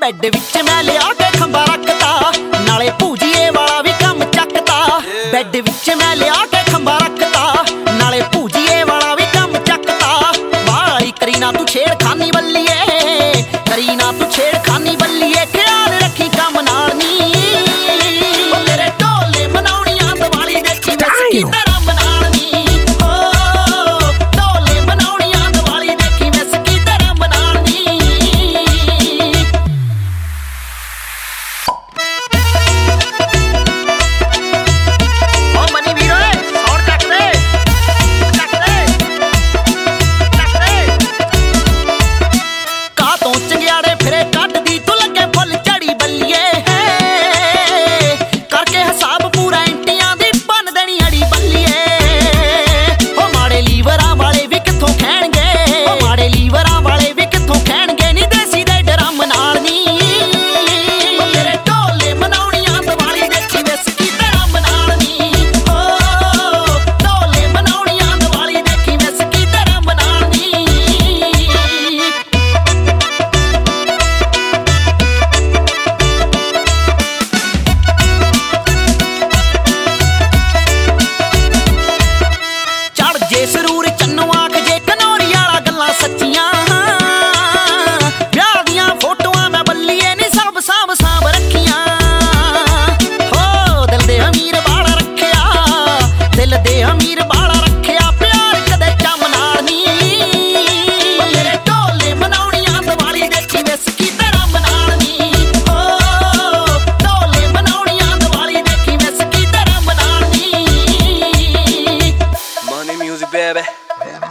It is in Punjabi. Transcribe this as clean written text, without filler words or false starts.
ਬੈੱਡ ਵਿੱਚ ਮੈਂ ਲਿਆ ਕੇ ਖੰਭਾ ਰੱਖਤਾ, ਨਾਲੇ ਭੂਜੀਏ ਵਾਲਾ ਵੀ ਕੰਮ ਚੱਕਤਾ। ਬੈੱਡ ਵਿੱਚ ਮੈਂ ਲਿਆ ਕੇ ਖੰਭਾ ਰੱਖਤਾ, ਨਾਲੇ ਭੂਜੀਏ ਵਾਲਾ ਵੀ ਕੰਮ ਚੱਕਤਾ। ਬਾਈ ਕਰੀ ਨਾ ਤੂੰ ਛੇੜਖਾਨੀ ਬੱਲੀਏ, ਕਰੀ ਨਾ ਤੂੰ ਛੇੜਖਾਨੀ ਬੱਲੀਏ, ਖਿਆਲ ਰੱਖੀ ਕੰਮ ਨਾਲ ਨੀ। ਉਹ ਤੇਰੇ ਢੋਲੇ ਮਨਾਉਣੀਆਂ ਦੀਵਾਲੀ ਦੇਖੀ ਵੈਸ ਕੀ ਤਰ੍ਹਾਂ ਮਨਾਉਣੀ। ਢੋਲੇ ਮਨਾਉਣੀਆਂ ਦੀਵਾਲੀ ਦੇਖੀ ਵੈਸ ਕੀ ਤਰ੍ਹਾਂ ਮਨਾਉਣੀ। ਉਹ ਮਨੀ ਵੀਰ ਓਏ ਸੌਣ ਚੱਕ ਦੇ, ਚੱਕ ਦੇ, ਚੱਕ ਦੇ। ਕਾਹ ਤੋਂ ਚੰਗਿਆੜੇ ਫਿਰੇ ਕੱਢਦੀ ਤੂੰ ਲੱਗੇ ਫੁੱਲ ਝੜੀ ਬੱਲੀਏ, ਕਰਕੇ ਹਿਸਾਬ ਪੂਰਾ ਇੰਟੀਆਂ ਦੀ ਬੰਨ ਦੇਣੀ ਅੜੀ ਬੱਲੀਏ। ਉਹ ਮਾੜੇ ਲੀਵਰਾਂ ਵਾਲੇ ਵੀ ਕਿੱਥੋਂ ਖੈਣਗੇ, ਉਹ ਮਾੜੇ ਲੀਵਰਾਂ ਵਾਲੇ ਵੀ ਕਿੱਥੋਂ ਖੈਣਗੇ ਨੀ ਦੇਸੀ ਦੇ ਡਰਮ ਨਾਲ ਨੀ। ਉਹ ਤੇਰੇ ਢੋਲੇ ਮਨਾਉਣੀਆਂ ਦੀਵਾਲੀ ਦੇਖੀ ਵੈਸ ਕੀ ਤਰ੍ਹਾਂ ਮਨਾਉਣੀ। ਢੋਲੇ ਮਨਾਉਣੀਆਂ ਦੀਵਾਲੀ ਦੇਖੀ ਵੈਸ ਕੀ ਤਰ੍ਹਾਂ ਮਨਾਉਣੀ। ਚੜ ਜੇ ਸਰੂਰ ਚੰਨੋ ਆਖ ਜੇ ਕਨੌਰੀ ਵਾਲਾ ਗੱਲਾਂ ਸੱਚੀਆਂ। ਵਿਆਹ ਦੀਆਂ ਫੋਟੋਆਂ ਮੈਂ ਬੱਲੀਏ ਨੀ ਸਭ ਸਾਂਭ ਸਾਂਭ ਰੱਖੀਆਂ। ਹੋ ਦਿਲ ਦੇ ਅਮੀਰ ਬਾਲਾ ਰੱਖਿਆ, ਦਿਲ ਦੇ ਅਮੀਰ ਬਾਲਾ ਰੱਖਿਆ, ਪਿਆਰ ਕਦੇ ਚੰਮ ਨਾਲ ਨੀ। ਉਹ ਤੇਰੇ ਢੋਲੇ ਮਨਾਉਣੀਆਂ ਦੀਵਾਲੀ ਦੇਖੀ ਵੈਸ ਕੀ ਤਰ੍ਹਾਂ ਮਨਾਉਣੀ। ਢੋਲੇ ਮਨਾਉਣੀਆਂ ਦੀਵਾਲੀ ਦੇਖੀ ਵੈਸ ਕੀ ਤਰ੍ਹਾਂ ਮਨਾਉਣੀ। Money music, baby.